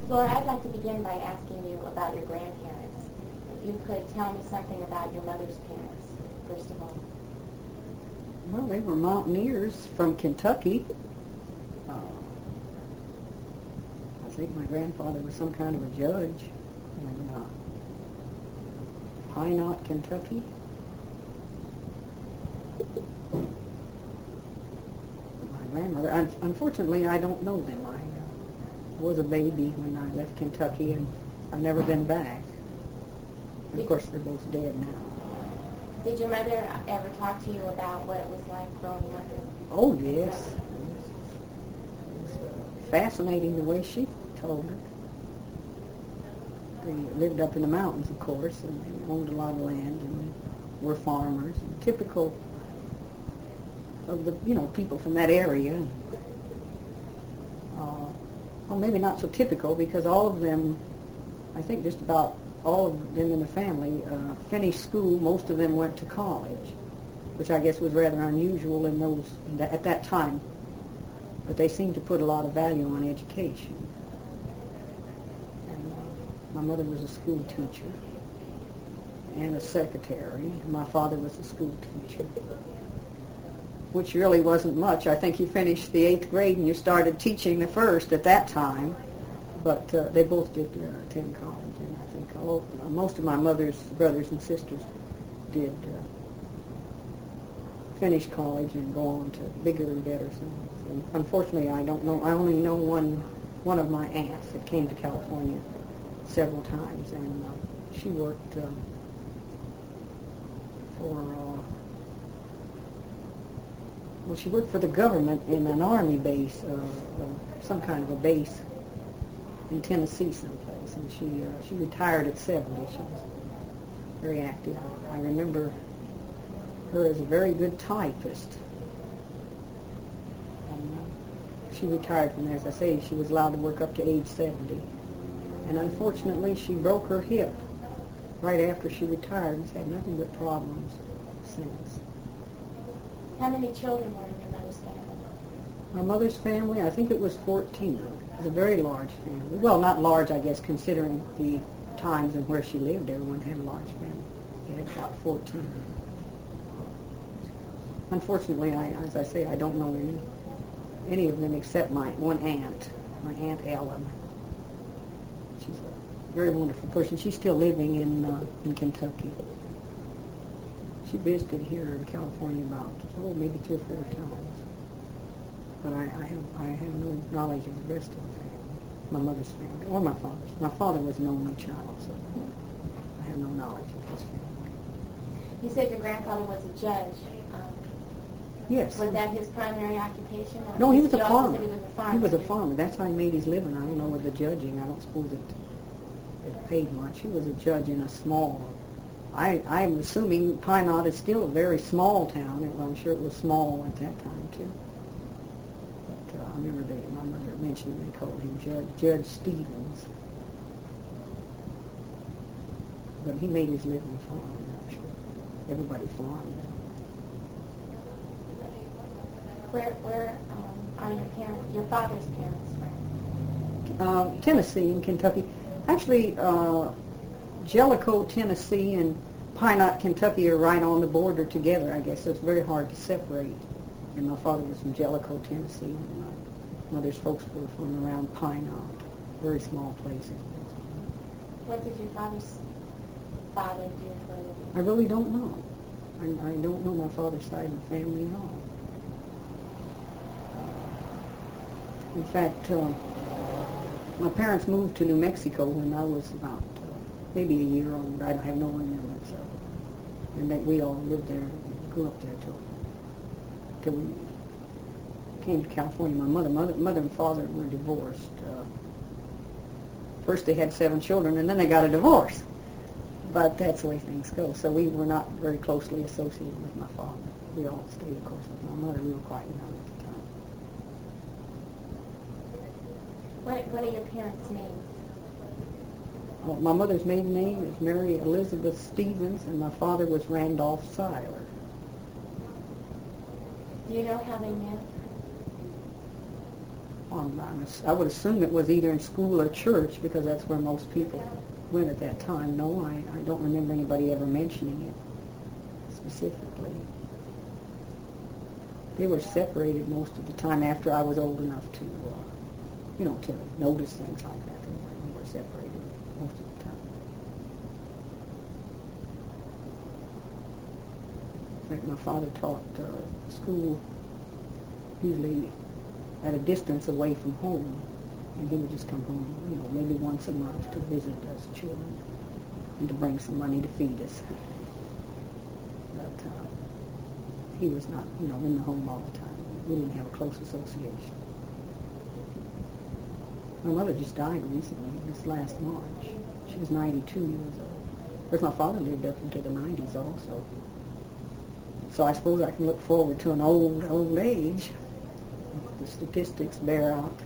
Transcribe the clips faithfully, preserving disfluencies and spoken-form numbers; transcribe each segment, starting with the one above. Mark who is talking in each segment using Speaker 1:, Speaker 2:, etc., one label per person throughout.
Speaker 1: Laura, I'd like to begin by asking you about your grandparents. If you could tell me something about your mother's parents, first of all.
Speaker 2: Well, they were mountaineers from Kentucky. Uh, I think my grandfather was some kind of a judge in uh, Pine Knot, Kentucky. My grandmother, un- unfortunately, I don't know them. I uh, was a baby when I left Kentucky, and I've never been back. And of course, they're both dead now.
Speaker 1: Did your mother ever talk to you about what it was like growing up?
Speaker 2: Oh, yes. It was uh, fascinating the way she told it. They lived up in the mountains, of course, and they owned a lot of land and were farmers. And typical of the, you know, people from that area. Uh, well, maybe not so typical, because all of them, I think just about all of them in the family uh, finished school. Most of them went to college, which I guess was rather unusual in those in the, at that time. But they seemed to put a lot of value on education. And uh, my mother was a school teacher and a secretary. My father was a school teacher, which really wasn't much. I think you finished the eighth grade and you started teaching the first at that time. But uh, they both did uh, attend college. I think all, most of my mother's brothers and sisters did uh, finish college and go on to bigger and better things. And unfortunately, I don't know. I only know one one of my aunts that came to California several times, and uh, she worked uh, for uh, well, she worked for the government in an army base, uh, uh, some kind of a base in Tennessee someplace, and she uh, she retired at seventy. She was very active. I remember her as a very good typist. And uh, she retired from there. As I say, she was allowed to work up to age seventy. And unfortunately, she broke her hip right after she retired and has had nothing but problems since.
Speaker 1: How many children were in your mother's family?
Speaker 2: My mother's family, I think it was fourteen. It was a very large family. Well, not large, I guess, considering the times and where she lived. Everyone had a large family. They had about fourteen. Unfortunately, I, as I say, I don't know any, any of them except my one aunt, my Aunt Ellen. She's a very wonderful person. She's still living in uh, in Kentucky. She visited here in California about, oh, maybe two or four times. But I, I have I have no knowledge of the rest of the family, my mother's family, or my father's. My father was an only child, so I have no knowledge of his family.
Speaker 1: You said your grandfather was a judge. Um,
Speaker 2: Yes.
Speaker 1: Was that his primary occupation? Or
Speaker 2: No, he was a
Speaker 1: you also
Speaker 2: farmer.
Speaker 1: said He was a farmer.
Speaker 2: He was a farmer. That's how he made his living. I don't know with the judging. I don't suppose it, it paid much. He was a judge in a small. I, I'm assuming Pine Knot is still a very small town. Well, I'm sure it was small at that time too. But uh, I remember they, my mother mentioned they called him Judge Judge Stevens. But he made his living farming. I'm sure everybody farmed.
Speaker 1: Where, where um, are your parents, your father's parents from?
Speaker 2: Uh, Tennessee and Kentucky. Actually, uh, Jellicoe, Tennessee, and Pine Knot, Kentucky are right on the border together, I guess, so it's very hard to separate. And my father was from Jellicoe, Tennessee, and my mother's folks were from around Pine Knot, very small places.
Speaker 1: What did your father's father do for a living?
Speaker 2: I really don't know. I, I don't know my father's side of the family at all. In fact, uh, my parents moved to New Mexico when I was about uh, maybe a year old. I have no remembrance of it. And that we all lived there, grew up there till, till we came to California. My mother, mother, mother and father were divorced. Uh, first they had seven children, and then they got a divorce. But that's the way things go. So we were not very closely associated with my father. We all stayed, of course, with my mother. We were quite young at the time.
Speaker 1: What, what are your parents' names?
Speaker 2: Well, my mother's maiden name is Mary Elizabeth Stevens, and my father was Randolph Seiler.
Speaker 1: Do you know how they met?
Speaker 2: Um, I'm ass- I would assume it was either in school or church because that's where most people went at that time. No, I, I don't remember anybody ever mentioning it specifically. They were separated most of the time after I was old enough to, uh, you know, to notice things like that. They were, they were separated most of the time. In fact, my father taught uh, school usually at a distance away from home, and he would just come home, you know, maybe once a month to visit us children and to bring some money to feed us. But uh, he was not, you know, in the home all the time. We didn't have a close association. My mother just died recently, this last March. She was ninety-two years old. Of course, my father lived up into the nineties also. So I suppose I can look forward to an old, old age. The statistics bear out.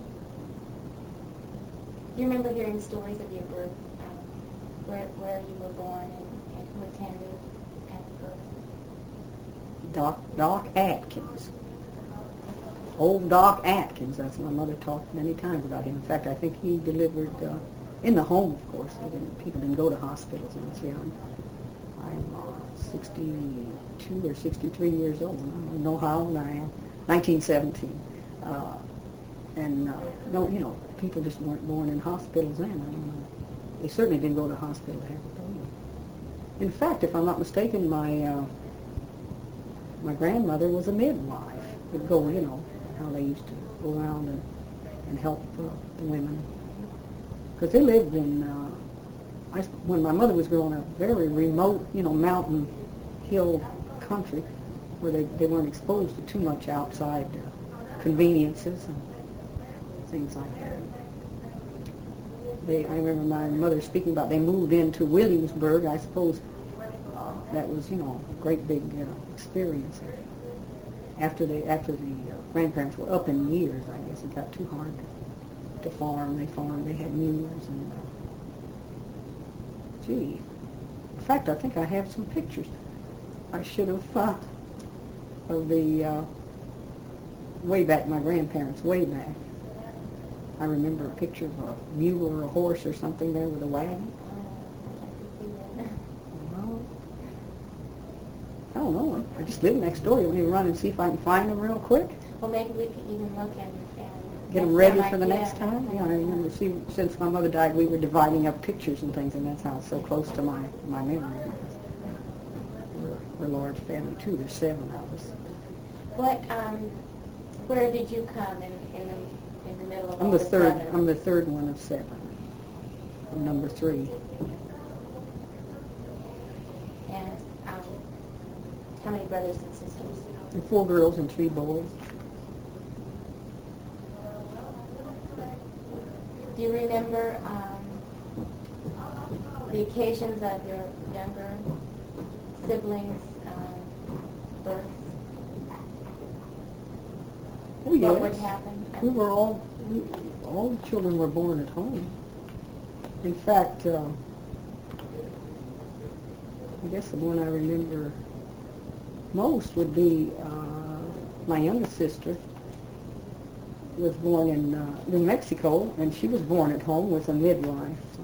Speaker 1: Do you remember hearing stories of your birth, um, where where you were born and, and who attended at the birth?
Speaker 2: Doc, Doc Atkins. Old Doc Atkins. That's my mother talked many times about him. In fact, I think he delivered uh, in the home, of course. They didn't, people didn't go to hospitals when I was young. I'm uh, sixty-two or sixty-three years old. I don't know how old I am. nineteen seventeen. Uh, and, uh, no, you know, people just weren't born in hospitals then. I don't know. They certainly didn't go to hospital to have a baby. In fact, if I'm not mistaken, my uh, my grandmother was a midwife. Would go, you know, how they used to go around and, and help uh, the women. Because they lived in, uh, I, when my mother was growing up, very remote, you know, mountain, hill country, where they, they weren't exposed to too much outside uh, conveniences and things like that. They, I remember my mother speaking about they moved into Williamsburg. I suppose uh, that was, you know, a great big uh, experience. After they, after the uh, grandparents were up in years, I guess it got too hard to, to farm. They farmed. They had mules and. Uh, gee, in fact, I think I have some pictures. I should have. Uh, of the uh, way back, my grandparents, way back. I remember a picture of a mule or a horse or something there with a wagon. Well, I don't know. I just live next door. You want me to run and see if I can find them real quick?
Speaker 1: Well, maybe we could even look and, and
Speaker 2: get them ready for the next time? Yeah, I remember, see, since my mother died, we were dividing up pictures and things, and that's how it's so close to my, my memory. We're, we're a large family, too. There's seven of us.
Speaker 1: What, um, where did you come in, in the, in the middle of
Speaker 2: I'm
Speaker 1: all
Speaker 2: the
Speaker 1: this
Speaker 2: third,
Speaker 1: other?
Speaker 2: I'm the third one of seven. I'm number three.
Speaker 1: And um, how many brothers and sisters?
Speaker 2: And four girls and three boys.
Speaker 1: Do you remember um, the occasions of your younger siblings' um, births?
Speaker 2: Oh, yes.
Speaker 1: What would happen?
Speaker 2: We were all, we, all the children were born at home. In fact, uh, I guess the one I remember most would be uh, my youngest sister was born in uh, New Mexico, and she was born at home with a midwife. So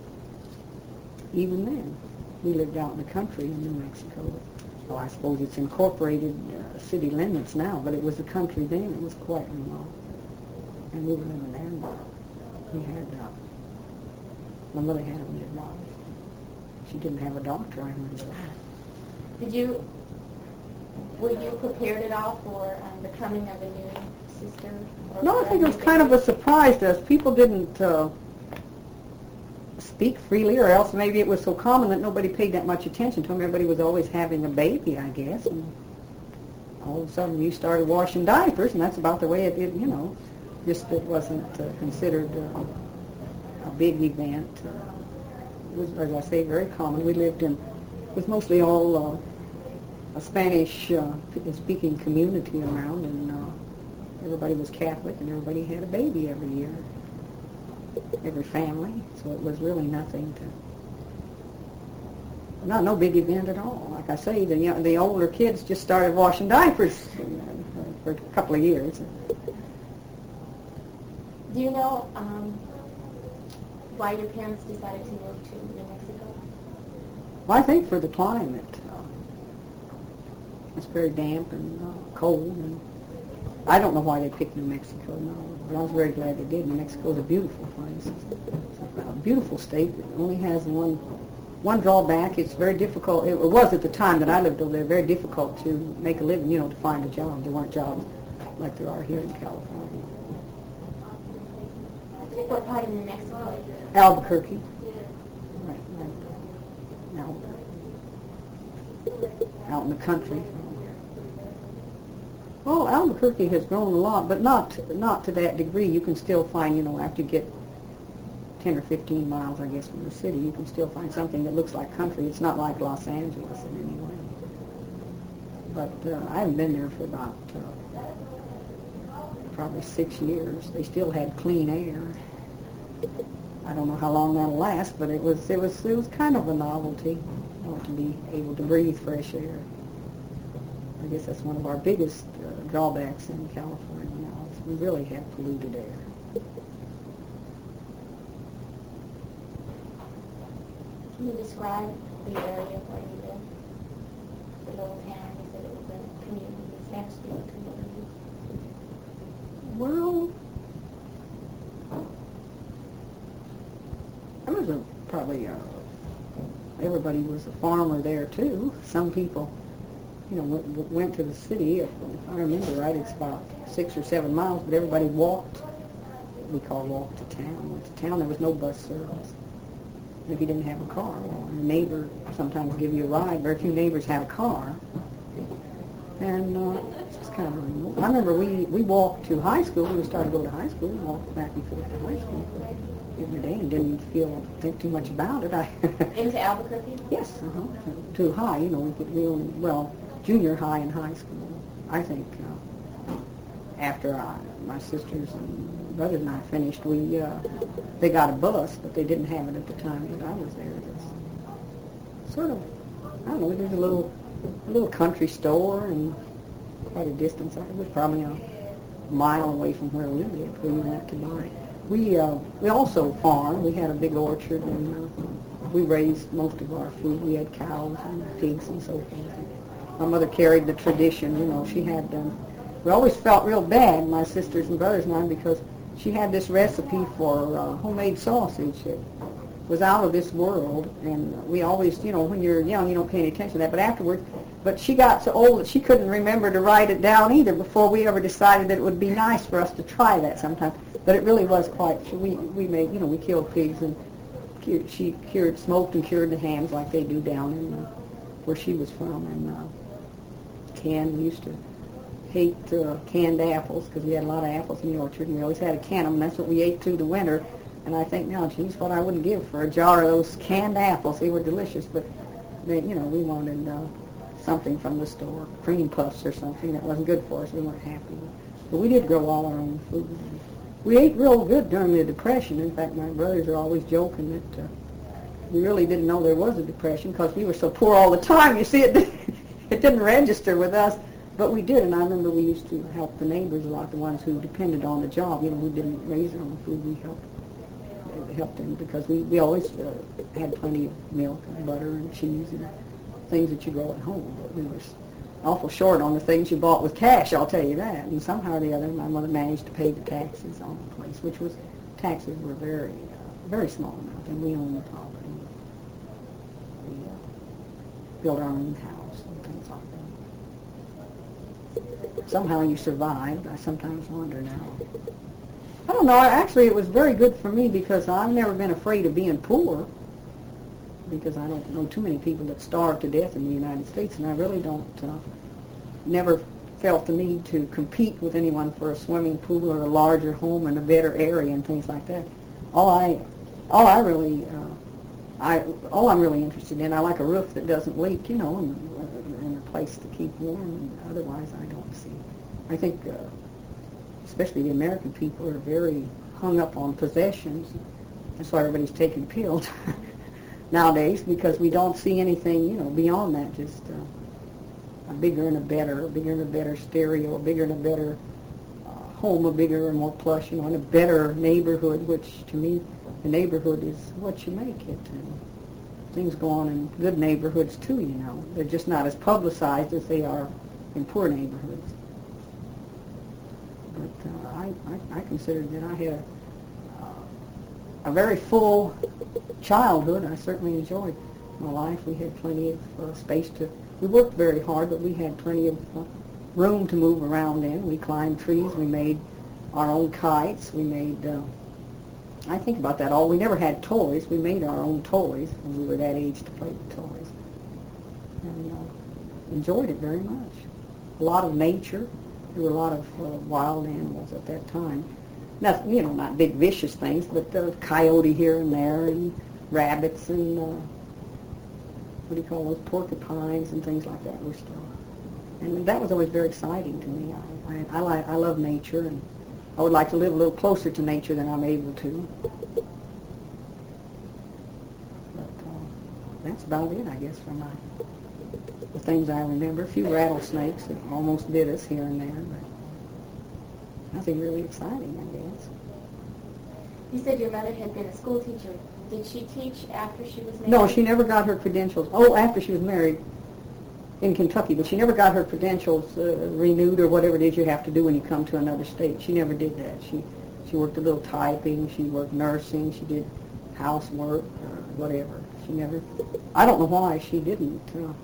Speaker 2: even then, we lived out in the country in New Mexico. Well, I suppose it's incorporated uh, city limits now, but it was the country then. It was quite remote. And we were living there, and we had, uh, my mother had a midwife. She didn't have a doctor, I remember that.
Speaker 1: Did you, were you prepared at all for um, the coming of a new sister? Or
Speaker 2: No, I think it was kind of a surprise to us. People didn't uh, speak freely, or else maybe it was so common that nobody paid that much attention to them. Everybody was always having a baby, I guess. And all of a sudden you started washing diapers, and that's about the way it did, you know. Just it wasn't uh, considered uh, a big event. Uh, it was, as I say, very common. We lived in, it was mostly all uh, a Spanish-speaking uh, community around, and uh, everybody was Catholic, and everybody had a baby every year, every family. So it was really nothing to, not no big event at all. Like I say, the you know, the older kids just started washing diapers uh, for a couple of years.
Speaker 1: Do you know um, why your parents decided to move to New Mexico?
Speaker 2: Well, I think for the climate. Uh, it's very damp and uh, cold, and I don't know why they picked New Mexico, no, but I was very glad they did. New Mexico is a beautiful place. It's a beautiful state. It only has one one drawback. It's very difficult. It was at the time that I lived over there, very difficult to make a living, you know, to find a job. There weren't jobs like there are here in California.
Speaker 1: What part of New Mexico?
Speaker 2: Albuquerque. Right, right. Out, out in the country. Well, Albuquerque has grown a lot, but not not to that degree. You can still find, you know, after you get ten or fifteen miles, I guess, from the city, you can still find something that looks like country. It's not like Los Angeles in any way. But uh, I haven't been there for about uh, probably six years. They still had clean air. I don't know how long that'll last, but it was it was it was kind of a novelty, you know, to be able to breathe fresh air. I guess that's one of our biggest uh, drawbacks in California now. Is we really have polluted air.
Speaker 1: Can you describe the area where you live? The little town, you said it was a community, Statesville community.
Speaker 2: Well, there was a, probably a, everybody was a farmer there too. Some people, you know, went, went to the city. If I remember right, it's about six or seven miles, but everybody walked. We call walk to town. Went to town. There was no bus service. If you didn't have a car, well, a neighbor sometimes give you a ride. Very few neighbors had a car, and uh, it's just kind of remote. I remember we we walked to high school. When we started to go to high school, we walked back and forth to high school every day, and didn't feel think too much about it. I
Speaker 1: Into Albuquerque?
Speaker 2: Yes, uh-huh. To high, you know, we could we only, well, junior high and high school. I think uh, after I, my sisters and brothers and I finished, we uh, they got a bus, but they didn't have it at the time that I was there. It was sort of, I don't know, there's a little a little country store and quite a distance. It was probably a mile away from where we lived, where we went to buy. We uh, we also farmed. We had a big orchard, and uh, we raised most of our food. We had cows and pigs and so forth. My mother carried the tradition. You know, she had. Um, we always felt real bad, my sisters and brothers and I, because she had this recipe for uh, homemade sausage that was out of this world, and we always, you know, when you're young, you don't pay any attention to that. But afterwards, but she got so old that she couldn't remember to write it down either before we ever decided that it would be nice for us to try that sometime. But it really was quite. We we made, you know, we killed pigs, and cured, she cured, smoked and cured the hams like they do down in uh, where she was from, and uh, canned. We used to hate uh, canned apples because we had a lot of apples in the orchard, and we always had a can of them. That's what we ate through the winter. And I think now, geez, what I wouldn't give for a jar of those canned apples. They were delicious, but they, you know, we wanted uh, something from the store, cream puffs or something that wasn't good for us. We weren't happy. But we did grow all our own food. We ate real good during the Depression. In fact, my brothers are always joking that uh, we really didn't know there was a Depression because we were so poor all the time. You see, it didn't, it didn't register with us. But we did, and I remember we used to help the neighbors a lot, the ones who depended on the job. You know, who didn't raise their own food. We helped helped them because we, we always uh, had plenty of milk and butter and cheese and things that you grow at home. But we were awful short on the things you bought with cash, I'll tell you that. And somehow or the other, my mother managed to pay the taxes on the place, which was, taxes were very, uh, very small amount, and we owned the property. We uh, built our own house and things like that. Somehow you survived. I sometimes wonder now. I don't know. Actually, it was very good for me because I've never been afraid of being poor, because I don't know too many people that starve to death in the United States, and I really don't, uh, never felt the need to compete with anyone for a swimming pool or a larger home and a better area and things like that. All I, all I really, uh, I, all I'm really interested in, I like a roof that doesn't leak, you know, and, and a place to keep warm, and otherwise I don't see. I think, uh, especially the American people are very hung up on possessions. That's why everybody's taking pills nowadays, because we don't see anything, you know, beyond that. Just uh, a bigger and a better, a bigger and a better stereo, a bigger and a better uh, home, a bigger and more plush, you know, in a better neighborhood, which to me, the neighborhood is what you make it. And things go on in good neighborhoods too, you know. They're just not as publicized as they are in poor neighborhoods. But uh, I, I, I considered that I had a, uh, a very full childhood. I certainly enjoyed my life. We had plenty of uh, space to, we worked very hard, but we had plenty of uh, room to move around in. We climbed trees. We made our own kites. We made, uh, I think about that all. We never had toys. We made our own toys when we were that age to play with toys. And uh, enjoyed it very much. A lot of nature. There were a lot of uh, wild animals at that time. Nothing, you know, not big vicious things, but uh, coyote here and there, and rabbits, and uh, what do you call those, porcupines, and things like that were still. And that was always very exciting to me. I, I, I, like, I love nature, and I would like to live a little closer to nature than I'm able to. But uh, that's about it, I guess, for my the things I remember. A few rattlesnakes that almost bit us here and there, but nothing really exciting, I guess.
Speaker 1: You said your mother had been a school teacher. Did she teach after she was married?
Speaker 2: No, she never got her credentials. Oh, after she was married in Kentucky, but she never got her credentials uh, renewed or whatever it is you have to do when you come to another state. She never did that. She she worked a little typing. She worked nursing. She did housework or whatever. She never. I don't know why she didn't. Uh,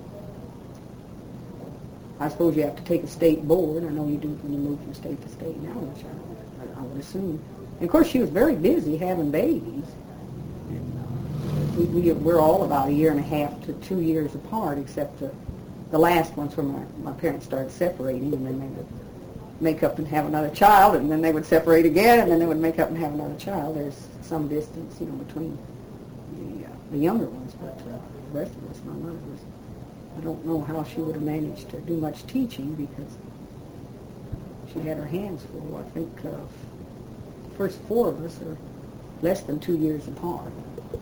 Speaker 2: I suppose you have to take a state board. I know you do when you move from state to state now, which I, I would assume. And of course, she was very busy having babies. And uh, we, we, we're all about a year and a half to two years apart, except uh, the last ones when my, my parents started separating, and then they would make up and have another child, and then they would separate again, and then they would make up and have another child. There's some distance, you know, between the, uh, the younger ones, but uh, the rest of us, my mother was. I don't know how she would have managed to do much teaching because she had her hands full. I think uh, the first four of us are less than two years apart.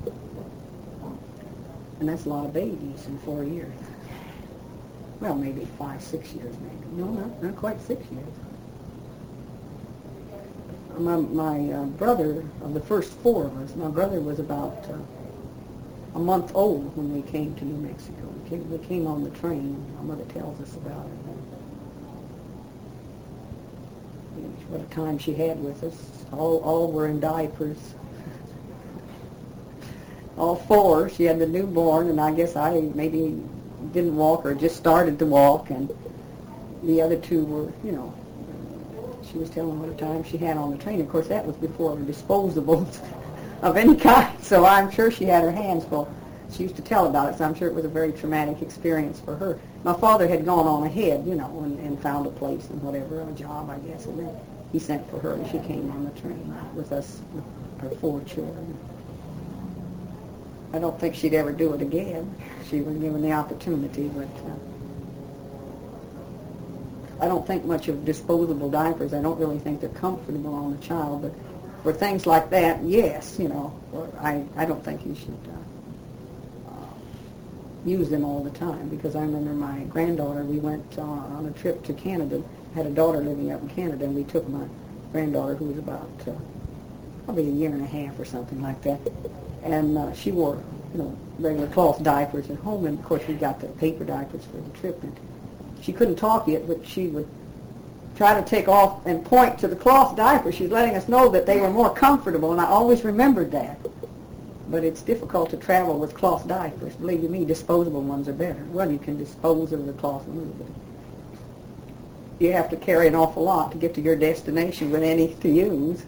Speaker 2: And that's a lot of babies in four years. Well, maybe five, six years maybe. No, not, not quite six years. My, my uh, brother, of the first four of us, my brother was about uh, a month old when we came to New Mexico. We came, we came on the train. My mother tells us about it. And what a time she had with us. All, all were in diapers. All four. She had the newborn, and I guess I maybe didn't walk or just started to walk, and the other two were, you know, she was telling what a time she had on the train. Of course, that was before disposables of any kind, so I'm sure she had her hands full. She used to tell about it, so I'm sure it was a very traumatic experience for her. My father had gone on ahead, you know, and, and found a place and whatever, a job, I guess, and then he sent for her, and she came on the train with us, with her four children. I don't think she'd ever do it again. She was given the opportunity, but uh, I don't think much of disposable diapers. I don't really think they're comfortable on a child, but for things like that, yes, you know, I, I don't think you should uh, uh, use them all the time, because I remember my granddaughter, we went uh, on a trip to Canada, had a daughter living up in Canada, and we took my granddaughter, who was about uh, probably a year and a half or something like that, and uh, she wore, you know, regular cloth diapers at home, and of course we got the paper diapers for the trip, and she couldn't talk yet, but she would try to take off and point to the cloth diapers. She was letting us know that they were more comfortable, and I always remembered that. But it's difficult to travel with cloth diapers. Believe you me, disposable ones are better. Well, you can dispose of the cloth ones, but you have to carry an awful lot to get to your destination with any to use.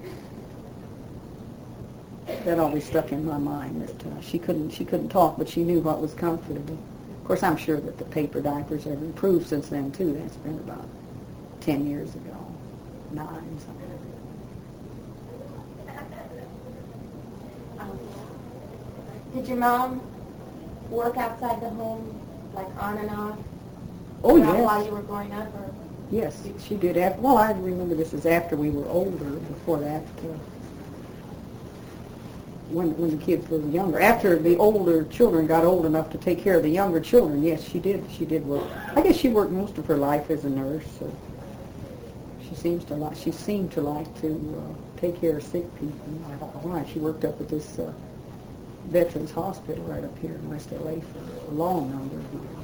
Speaker 2: That always stuck in my mind, that uh, she couldn't she couldn't talk, but she knew what was comfortable. Of course, I'm sure that the paper diapers have improved since then, too. That's been about ten years ago, nine, something like that.
Speaker 1: Um, did your mom work outside the home, like on and off?
Speaker 2: Oh, yes.
Speaker 1: While you were growing up? Or?
Speaker 2: Yes, she did. After, well, I remember this is after we were older. Before that, uh, when when the kids were younger. After the older children got old enough to take care of the younger children, yes, she did. She did work. I guess she worked most of her life as a nurse. So she seems to like. She seemed to like to uh, take care of sick people. I don't know why. She worked up at this uh, Veterans Hospital right up here in West L A for a long number of years,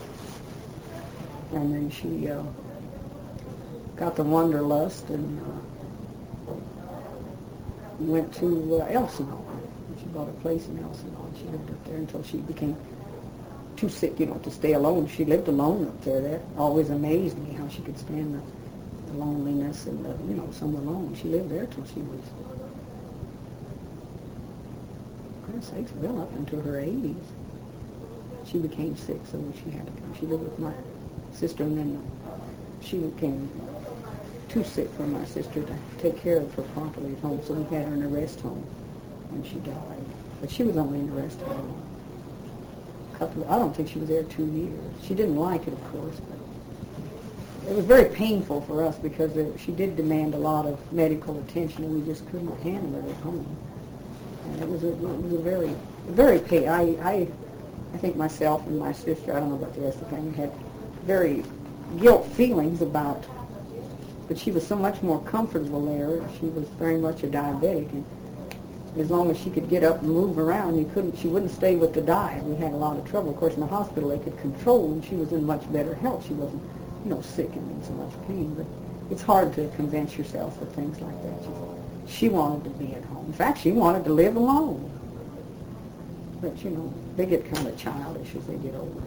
Speaker 2: and then she uh, got the wanderlust and uh, went to uh, Elsinore. She bought a place in Elsinore. She lived up there until she became too sick, you know, to stay alone. She lived alone up there. That always amazed me, how she could stand the, the loneliness and the, you know, someone alone. She lived there till she was, for goodness sakes, well up into her eighties. She became sick, so she had to come. She lived with my sister, and then she became too sick for my sister to take care of her properly at home, so we had her in a rest home when she died. But she was only in the rest home a couple of, I don't think she was there two years. She didn't like it, of course, but it was very painful for us because it, she did demand a lot of medical attention, and we just couldn't handle it at home. And it was a, it was a very, very pain. I, I, I think myself and my sister, I don't know about the rest of the family, had very guilt feelings about, but she was so much more comfortable there. She was very much a diabetic, and as long as she could get up and move around, you couldn't. She wouldn't stay with the diet. We had a lot of trouble. Of course, in the hospital they could control, and she was in much better health. She wasn't, you know, sick and in so much pain. But it's hard to convince yourself of things like that. She, she wanted to be at home. In fact, she wanted to live alone. But you know, they get kind of childish as they get older.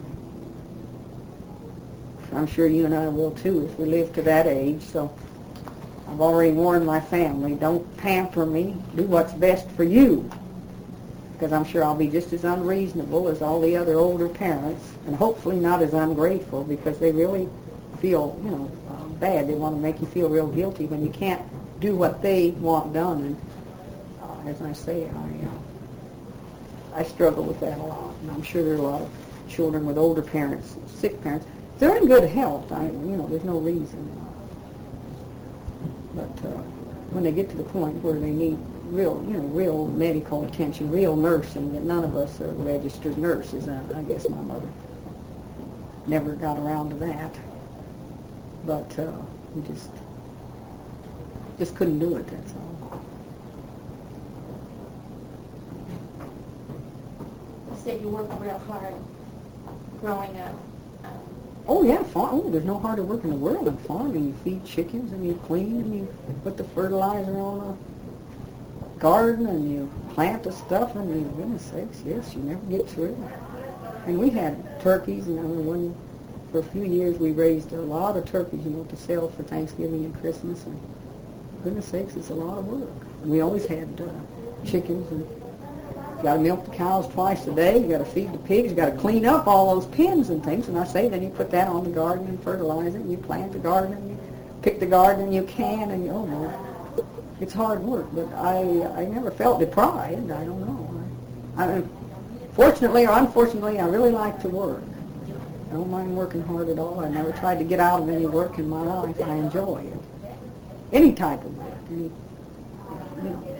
Speaker 2: I'm sure you and I will too if we live to that age. So I've already warned my family, don't pamper me. Do what's best for you. Because I'm sure I'll be just as unreasonable as all the other older parents, and hopefully not as ungrateful, because they really feel, you know, uh, bad. They want to make you feel real guilty when you can't do what they want done. And uh, as I say, I uh, I struggle with that a lot. And I'm sure there are a lot of children with older parents, sick parents. They're in good health. I, you know, there's no reason. But uh, when they get to the point where they need real, you know, real medical attention, real nursing, that none of us are registered nurses. I, I guess my mother never got around to that. But uh, we just just couldn't do it. That's all.
Speaker 1: You said you worked real hard growing up.
Speaker 2: Oh, yeah, farm. Oh, there's no harder work in the world than farming. You feed chickens, and you clean, and you put the fertilizer on a garden, and you plant the stuff, and you, goodness sakes, yes, you never get through. And we had turkeys, and I mean, one, for a few years we raised a lot of turkeys, you know, to sell for Thanksgiving and Christmas, and goodness sakes, it's a lot of work. And we always had uh, chickens, and you got to milk the cows twice a day. You got to feed the pigs. You got to clean up all those pens and things. And I say, then you put that on the garden and fertilize it. And you plant the garden. And you pick the garden and you can. And you, oh no, it's hard work. But I, I never felt deprived. I don't know. I, I, fortunately or unfortunately, I really like to work. I don't mind working hard at all. I never tried to get out of any work in my life. I enjoy it. Any type of work. Any, you know.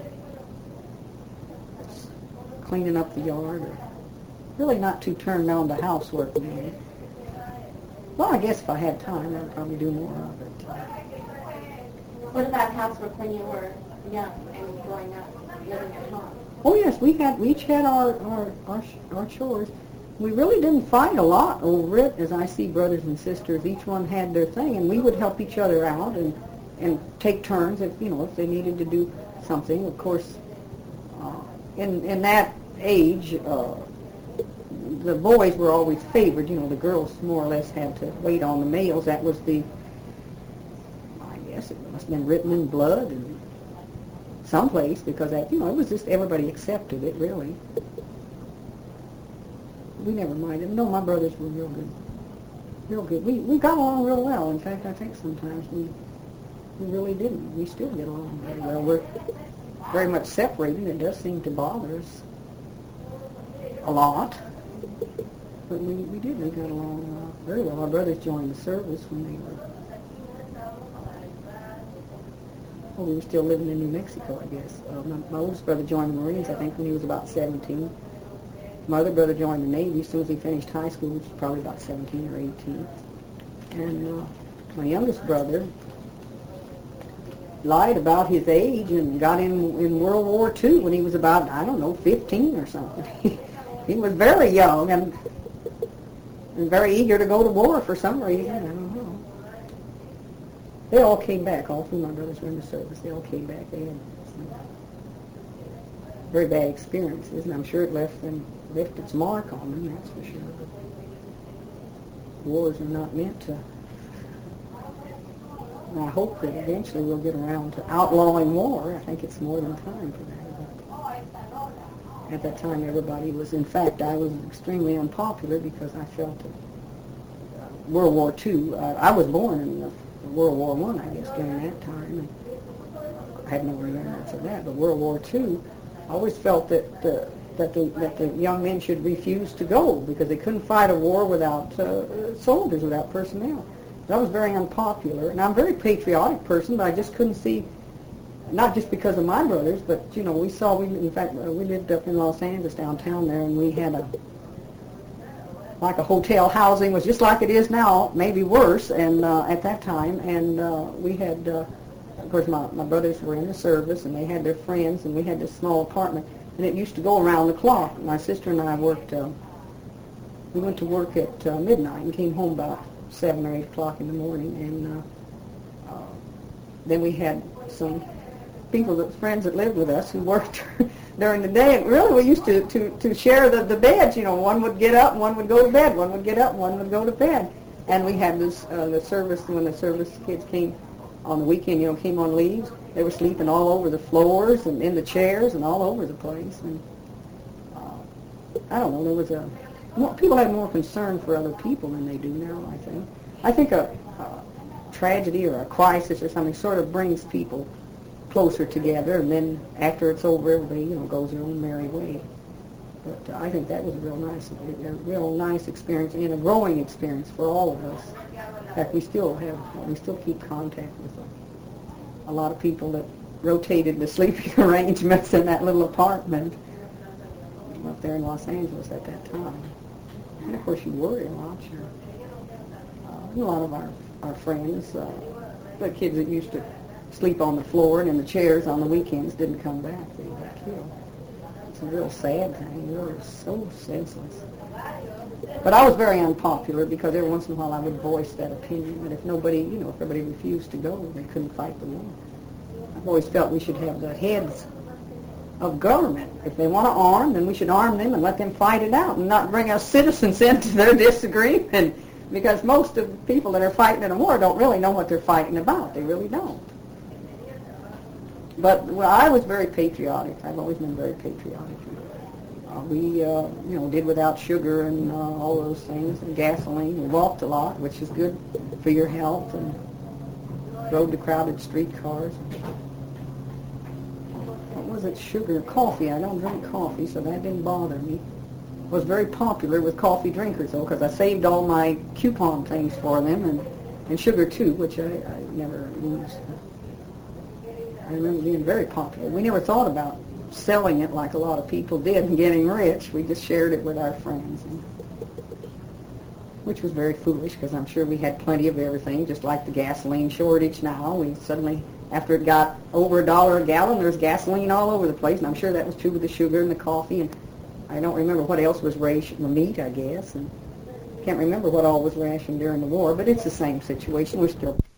Speaker 2: Cleaning up the yard, or really not too turned on to housework maybe. Well, I guess if I had time, I'd probably do more of it.
Speaker 1: What about housework when you were young and growing up, living at home?
Speaker 2: Oh yes, we had we each had our our, our our chores. We really didn't fight a lot over it, as I see brothers and sisters. Each one had their thing, and we would help each other out and and take turns if you know if they needed to do something. Of course, uh, in in that age, uh, the boys were always favored. You know, the girls more or less had to wait on the males. That was the, I guess it must have been written in blood and someplace, because that, you know, it was just everybody accepted it, really. We never minded. No, my brothers were real good. Real good. We we got along real well. In fact, I think sometimes we we really didn't. We still get along very well. We're very much separated. It does seem to bother us a lot, but we, we did. We got along uh, very well. Our brothers joined the service when they were, well, we were still living in New Mexico, I guess. Uh, my, my oldest brother joined the Marines, I think, when he was about seventeen. My other brother joined the Navy as soon as he finished high school, which was probably about seventeen or eighteen. And uh, my youngest brother lied about his age and got in in World War Two when he was about, I don't know, fifteen or something. He was very young and, and very eager to go to war for some reason. I don't know. They all came back. All three of my brothers were in the service. They all came back. They had some very bad experiences, and I'm sure it left them left its mark on them. That's for sure. But wars are not meant to. And I hope that eventually we'll get around to outlawing war. I think it's more than time for that. But at that time, everybody was, in fact, I was extremely unpopular because I felt that uh, World War Two, uh, I was born in the, World War One, I, I guess, during that time. And I had no remembrance of that. But World War Two, I always felt that, uh, that, the, that the young men should refuse to go because they couldn't fight a war without uh, soldiers, without personnel. I was very unpopular, and I'm a very patriotic person, but I just couldn't see, not just because of my brothers, but, you know, we saw, we in fact, uh, we lived up in Los Angeles downtown there, and we had a, like a hotel housing was just like it is now, maybe worse, and uh, at that time, and uh, we had, uh, of course, my, my brothers were in the service, and they had their friends, and we had this small apartment, and it used to go around the clock. My sister and I worked, uh, we went to work at uh, midnight and came home about seven or eight o'clock in the morning, and uh, uh, then we had some people, that, friends that lived with us who worked during the day, and really we used to, to, to share the, the beds, you know, one would get up and one would go to bed, one would get up and one would go to bed, and we had this, uh, the service, when the service kids came on the weekend, you know, came on leaves, they were sleeping all over the floors and in the chairs and all over the place, and uh, I don't know, there was a More, people have more concern for other people than they do now, I think. I think a, a tragedy or a crisis or something sort of brings people closer together, and then after it's over, everybody, you know, goes their own merry way. But uh, I think that was a real nice, a real nice experience and a growing experience for all of us. In fact, we still have, we still keep contact with a, a lot of people that rotated the sleeping arrangements in that little apartment up there in Los Angeles at that time. And of course you worry a lot. You're, uh, a lot of our, our friends, uh, the kids that used to sleep on the floor and in the chairs on the weekends didn't come back. They got killed. It's a real sad thing. It was so senseless. But I was very unpopular because every once in a while I would voice that opinion that if nobody, you know, if everybody refused to go, they couldn't fight the war. I've always felt we should have the heads of government. If they want to arm, then we should arm them and let them fight it out and not bring us citizens into their disagreement, because most of the people that are fighting in a war don't really know what they're fighting about. They really don't. But well, I was very patriotic. I've always been very patriotic. Uh, we, uh, you know, did without sugar and uh, all those things, and gasoline. We walked a lot, which is good for your health, and rode the crowded streetcars. Was it sugar? Coffee. I don't drink coffee, so that didn't bother me. Was very popular with coffee drinkers, though, because I saved all my coupon things for them, and, and sugar, too, which I, I never used. I remember being very popular. We never thought about selling it like a lot of people did and getting rich. We just shared it with our friends, and, which was very foolish, because I'm sure we had plenty of everything, just like the gasoline shortage now. We suddenly... After it got over a dollar a gallon, there's gasoline all over the place, and I'm sure that was true with the sugar and the coffee, and I don't remember what else was rationed, the meat, I guess, and can't remember what all was rationed during the war, but it's the same situation. We're still